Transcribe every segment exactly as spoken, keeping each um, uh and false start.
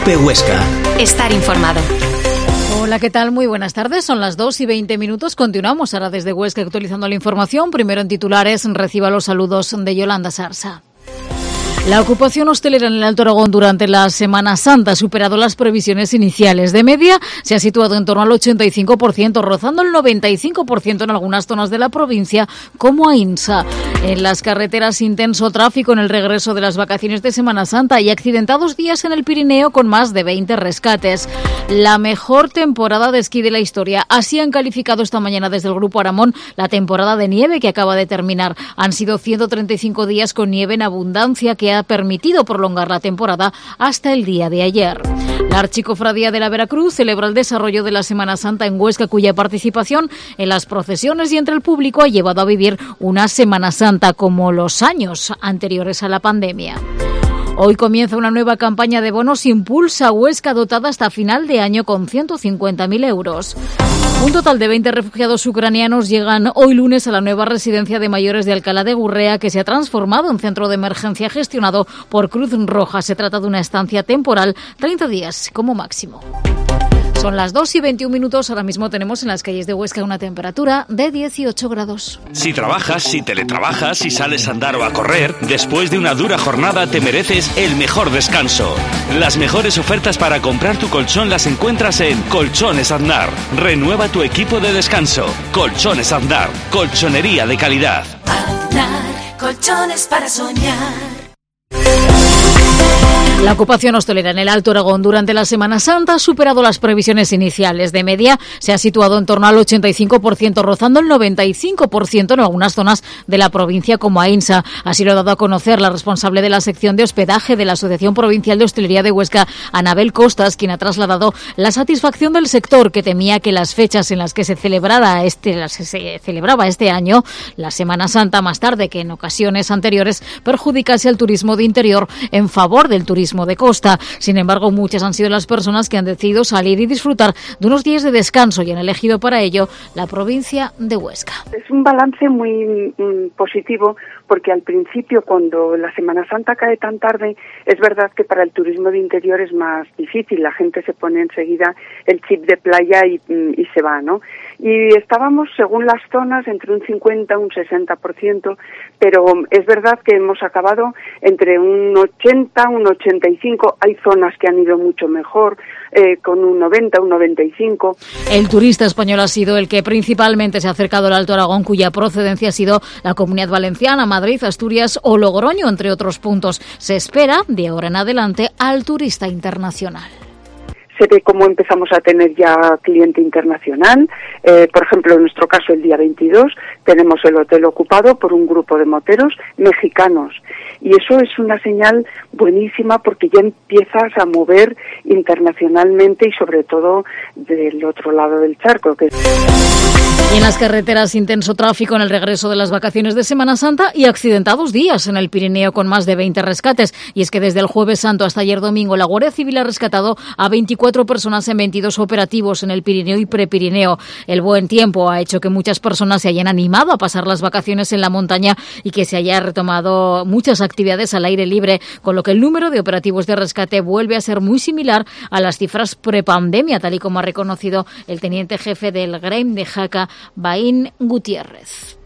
COPE Huesca. Estar informado. Hola, ¿qué tal? Muy buenas tardes. Son las dos y veinte minutos. Continuamos ahora desde Huesca actualizando la información. Primero en titulares, reciba los saludos de Yolanda Sarsa. La ocupación hostelera en el Alto Aragón durante la Semana Santa ha superado las previsiones iniciales. De media se ha situado en torno al ochenta y cinco por ciento, rozando el noventa y cinco por ciento en algunas zonas de la provincia, como Aínsa. En las carreteras, intenso tráfico en el regreso de las vacaciones de Semana Santa y accidentados días en el Pirineo con más de veinte rescates. La mejor temporada de esquí de la historia. Así han calificado esta mañana desde el Grupo Aramón la temporada de nieve que acaba de terminar. Han sido ciento treinta y cinco días con nieve en abundancia que ha permitido prolongar la temporada hasta el día de ayer. La Archicofradía de la Veracruz celebra el desarrollo de la Semana Santa en Huesca, cuya participación en las procesiones y entre el público ha llevado a vivir una Semana Santa como los años anteriores a la pandemia. Hoy comienza una nueva campaña de bonos Impulsa Huesca, dotada hasta final de año con ciento cincuenta mil euros. Un total de veinte refugiados ucranianos llegan hoy lunes a la nueva residencia de mayores de Alcalá de Gurrea, que se ha transformado en centro de emergencia gestionado por Cruz Roja. Se trata de una estancia temporal, treinta días como máximo. Son las dos y veintiún minutos. Ahora mismo tenemos en las calles de Huesca una temperatura de dieciocho grados. Si trabajas, si teletrabajas, si sales a andar o a correr, después de una dura jornada te mereces el mejor descanso. Las mejores ofertas para comprar tu colchón las encuentras en Colchones Aznar. Renueva tu equipo de descanso. Colchones Aznar. Colchonería de calidad. Aznar, colchones para soñar. La ocupación hostelera en el Alto Aragón durante la Semana Santa ha superado las previsiones iniciales. De media se ha situado en torno al ochenta y cinco por ciento, rozando el noventa y cinco por ciento en algunas zonas de la provincia como Aínsa. Así lo ha dado a conocer la responsable de la sección de hospedaje de la Asociación Provincial de Hostelería de Huesca, Anabel Costas, quien ha trasladado la satisfacción del sector, que temía que las fechas en las que se celebrara este, las que se celebraba este año, la Semana Santa, más tarde que en ocasiones anteriores, perjudicase al turismo de interior en favor del turismo de costa. Sin embargo, muchas han sido las personas que han decidido salir y disfrutar de unos días de descanso y han elegido para ello la provincia de Huesca. Es un balance muy mm, positivo, porque al principio, cuando la Semana Santa cae tan tarde, es verdad que para el turismo de interior es más difícil. La gente se pone enseguida el chip de playa y, y se va, ¿no? Y estábamos, según las zonas, entre un cincuenta y un sesenta por ciento, pero es verdad que hemos acabado entre un ochenta, un ochenta y cinco. Hay zonas que han ido mucho mejor, eh, con un noventa, un noventa y cinco. El turista español ha sido el que principalmente se ha acercado al Alto Aragón, cuya procedencia ha sido la Comunidad Valenciana, Madrid, Asturias o Logroño, entre otros puntos. Se espera, de ahora en adelante, al turista internacional. Se ve cómo empezamos a tener ya cliente internacional. Eh, por ejemplo, en nuestro caso, el día veintidós, tenemos el hotel ocupado por un grupo de moteros mexicanos. Y eso es una señal buenísima, porque ya empiezas a mover internacionalmente y sobre todo del otro lado del charco. Que... Y en las carreteras, intenso tráfico en el regreso de las vacaciones de Semana Santa y accidentados días en el Pirineo con más de veinte rescates. Y es que desde el Jueves Santo hasta ayer domingo, la Guardia Civil ha rescatado a veinticuatro personas en veintidós operativos en el Pirineo y Prepirineo. El buen tiempo ha hecho que muchas personas se hayan animado a pasar las vacaciones en la montaña y que se haya retomado muchas actividades al aire libre, con lo que el número de operativos de rescate vuelve a ser muy similar a las cifras prepandemia, tal y como ha reconocido el teniente jefe del Grem de Jaca, Baín Gutiérrez.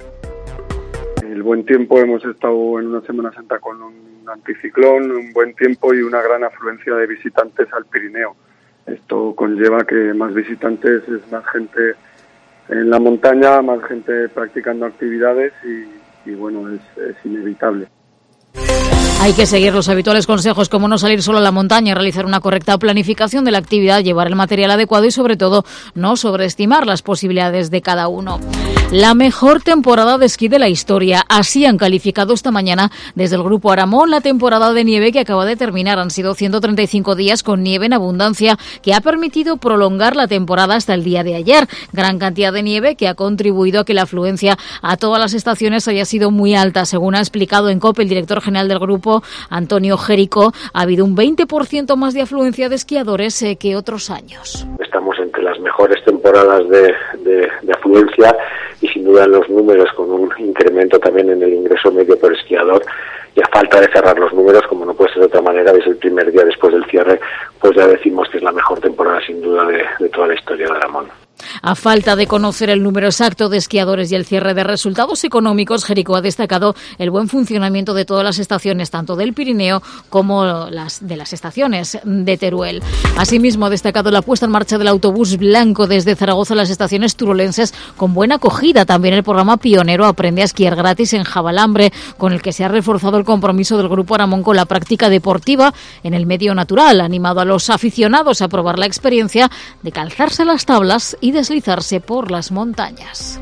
El buen tiempo, hemos estado en una Semana Santa con un anticiclón, un buen tiempo y una gran afluencia de visitantes al Pirineo. Esto conlleva que más visitantes es más gente en la montaña, más gente practicando actividades y, y bueno, es, es inevitable. Hay que seguir los habituales consejos, como no salir solo a la montaña, realizar una correcta planificación de la actividad, llevar el material adecuado y, sobre todo, no sobreestimar las posibilidades de cada uno. La mejor temporada de esquí de la historia. Así han calificado esta mañana desde el Grupo Aramón la temporada de nieve que acaba de terminar. Han sido ciento treinta y cinco días con nieve en abundancia, que ha permitido prolongar la temporada hasta el día de ayer. Gran cantidad de nieve que ha contribuido a que la afluencia a todas las estaciones haya sido muy alta. Según ha explicado en COPE el director general del grupo, Antonio Jerico, ha habido un veinte por ciento más de afluencia de esquiadores eh, que otros años. Estamos entre las mejores temporadas de, de, de afluencia y sin duda en los números, con un incremento también en el ingreso medio por esquiador y a falta de cerrar los números, como no puede ser de otra manera, desde el primer día después del cierre, pues ya decimos que es la mejor temporada sin duda de, de toda la historia de Aramón. A falta de conocer el número exacto de esquiadores y el cierre de resultados económicos, Jericó ha destacado el buen funcionamiento de todas las estaciones, tanto del Pirineo como las de las estaciones de Teruel. Asimismo, ha destacado la puesta en marcha del autobús blanco desde Zaragoza a las estaciones turolenses con buena acogida. También el programa pionero Aprende a esquiar gratis en Javalambre, con el que se ha reforzado el compromiso del Grupo Aramón con la práctica deportiva en el medio natural, animado a los aficionados a probar la experiencia de calzarse las tablas y deslizarse por las montañas.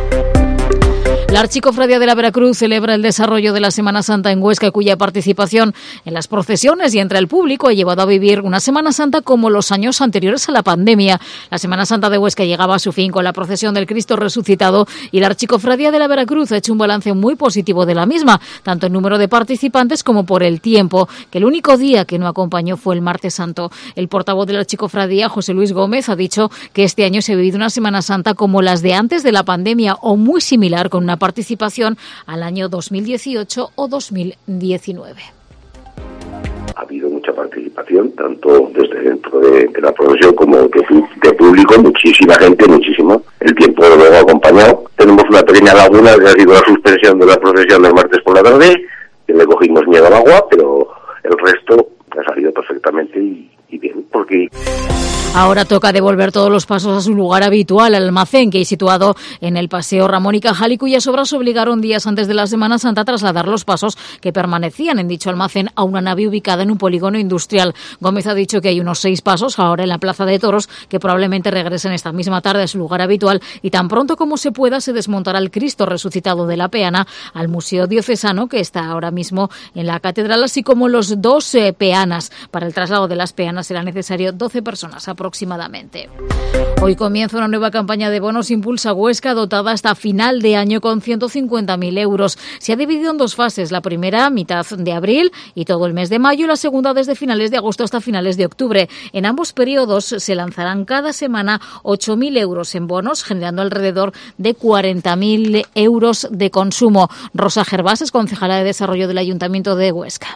La Archicofradía de la Veracruz celebra el desarrollo de la Semana Santa en Huesca, cuya participación en las procesiones y entre el público ha llevado a vivir una Semana Santa como los años anteriores a la pandemia. La Semana Santa de Huesca llegaba a su fin con la procesión del Cristo resucitado y la Archicofradía de la Veracruz ha hecho un balance muy positivo de la misma, tanto en número de participantes como por el tiempo, que el único día que no acompañó fue el Martes Santo. El portavoz de la Archicofradía, José Luis Gómez, ha dicho que este año se ha vivido una Semana Santa como las de antes de la pandemia o muy similar, con una participación al año dos mil dieciocho o dos mil diecinueve. Ha habido mucha participación, tanto desde dentro de, de la procesión como de, de público, muchísima gente, muchísimo. El tiempo luego ha acompañado. Tenemos una pequeña laguna que ha sido la suspensión de la procesión del martes por la tarde, que le cogimos miedo al agua, pero el resto ha salido perfectamente y, y bien, porque... Ahora toca devolver todos los pasos a su lugar habitual, al almacén que hay situado en el Paseo Ramón y Cajal, y cuyas obras obligaron días antes de la Semana Santa a trasladar los pasos que permanecían en dicho almacén a una nave ubicada en un polígono industrial. Gómez ha dicho que hay unos seis pasos ahora en la Plaza de Toros que probablemente regresen esta misma tarde a su lugar habitual, y tan pronto como se pueda se desmontará el Cristo resucitado de la peana al Museo Diocesano, que está ahora mismo en la catedral, así como los dos eh, peanas. Para el traslado de las peanas será necesario doce personas aproximadamente. Hoy comienza una nueva campaña de bonos Impulsa Huesca, dotada hasta final de año con ciento cincuenta mil euros. Se ha dividido en dos fases, la primera mitad de abril y todo el mes de mayo, y la segunda desde finales de agosto hasta finales de octubre. En ambos periodos se lanzarán cada semana ocho mil euros en bonos, generando alrededor de cuarenta mil euros de consumo. Rosa Gervás es concejala de Desarrollo del Ayuntamiento de Huesca.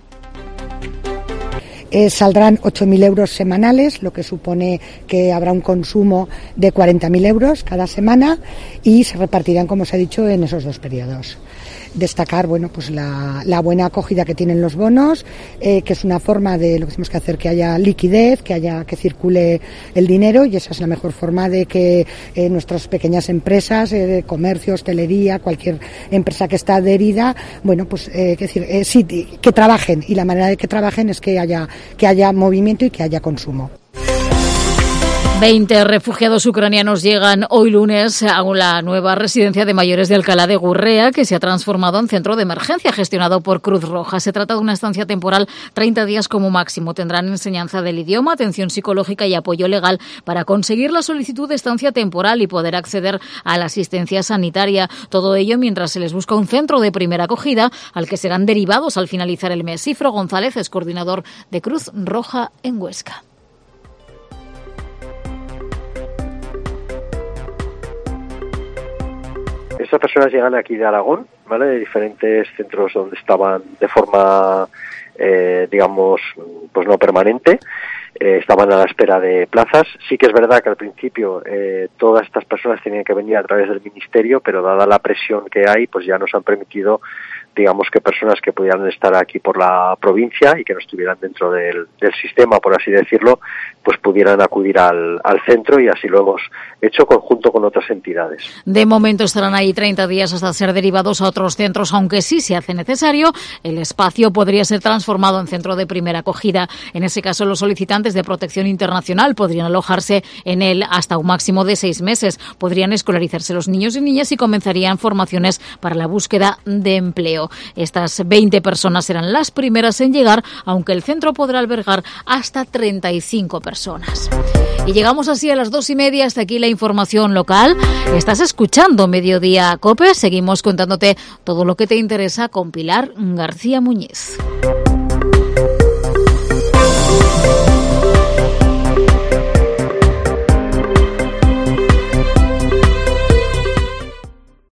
Eh, saldrán ocho mil euros semanales, lo que supone que habrá un consumo de cuarenta mil euros cada semana, y se repartirán, como os he dicho, en esos dos periodos. Destacar, bueno, pues la, la buena acogida que tienen los bonos, eh, que es una forma de lo que tenemos que hacer, que haya liquidez, que haya que circule el dinero, y esa es la mejor forma de que eh, nuestras pequeñas empresas, eh, comercio, hostelería, cualquier empresa que está adherida, bueno, pues eh, que decir, eh, sí, que trabajen, y la manera de que trabajen es que haya que haya movimiento y que haya consumo. veinte refugiados ucranianos llegan hoy lunes a la nueva residencia de mayores de Alcalá de Gurrea, que se ha transformado en centro de emergencia gestionado por Cruz Roja. Se trata de una estancia temporal, treinta días como máximo. Tendrán enseñanza del idioma, atención psicológica y apoyo legal para conseguir la solicitud de estancia temporal y poder acceder a la asistencia sanitaria. Todo ello mientras se les busca un centro de primera acogida al que serán derivados al finalizar el mes. Cifro González es coordinador de Cruz Roja en Huesca. Estas personas llegan aquí de Aragón, ¿vale? De diferentes centros donde estaban de forma, eh, digamos, pues no permanente. Eh, estaban a la espera de plazas. Sí que es verdad que al principio eh, todas estas personas tenían que venir a través del ministerio, pero dada la presión que hay, pues ya nos han permitido, digamos, que personas que pudieran estar aquí por la provincia y que no estuvieran dentro del, del sistema, por así decirlo, pues pudieran acudir al, al centro, y así lo hemos hecho conjunto con otras entidades. De momento estarán ahí treinta días hasta ser derivados a otros centros, aunque sí, se hace necesario, el espacio podría ser transformado en centro de primera acogida. En ese caso, los solicitantes de protección internacional podrían alojarse en él hasta un máximo de seis meses. Podrían escolarizarse los niños y niñas y comenzarían formaciones para la búsqueda de empleo. Estas veinte personas serán las primeras en llegar, aunque el centro podrá albergar hasta treinta y cinco personas. Y llegamos así a las dos y media. Hasta aquí la información local. Estás escuchando Mediodía COPE. Seguimos contándote todo lo que te interesa con Pilar García Muñiz.